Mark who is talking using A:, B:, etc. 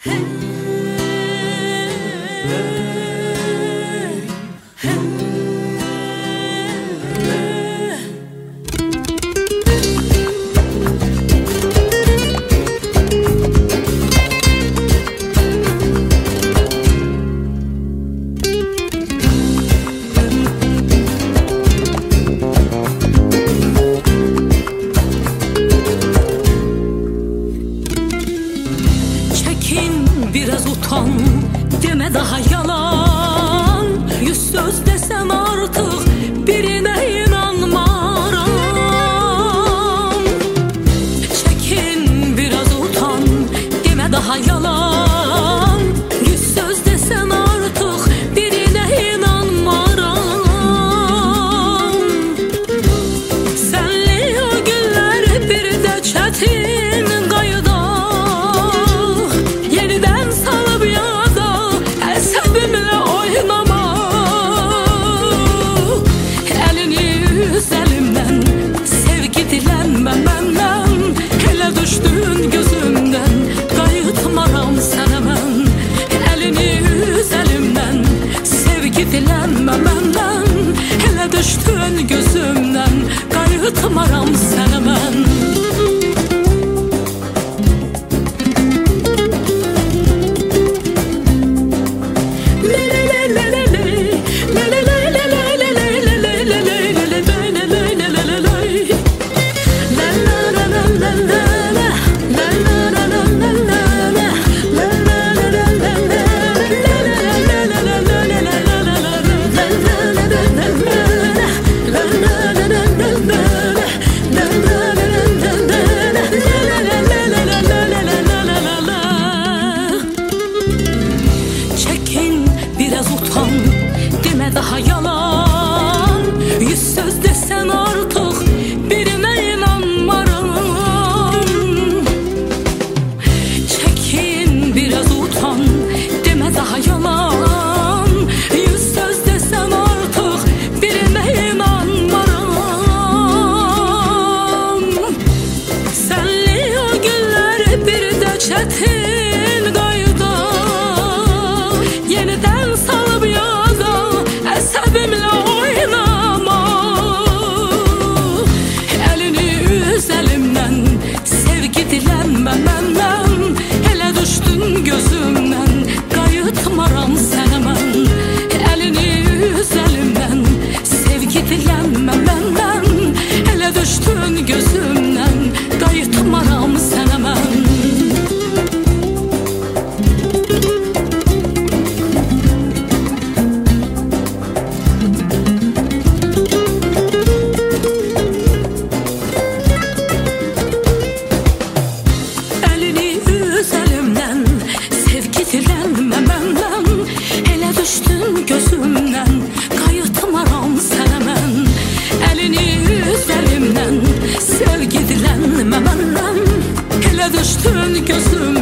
A: Biraz utan, deme daha yalan. Yüz söz desem artık birine inanmaram. Çekin biraz utan, deme daha yalan. Yüz söz desem artık birine inanmaram. Senli o günler bir de çetin kayda. Düştün gözümden, kayıtmaram sen hemen. Elini üz elimden, sevgi dilenme benden. Hele düştün gözümden, kayıtmaram sen hemen. Daha yalan, yüz söz desen artık birine inanmaram. Çekin biraz utan, deme daha yalan. Yüz söz desen artık birine inanmaram. Senli o günler bir de çetin kayda. Yeniden salıp asabimle oynama. Elini üz elimden, sevgi dilenme benden. Hele düştün gözümden, kayıtmaram sen hemen. Elini üz elimden, sevgi dilenme benden. Hele düştün gözümden, kayıtmaram sen hemen. Düştün gözümden, kayıtmaram sen hemen. Elini üz elimden, sevgi dilenme benden. Hele düştün gözümden.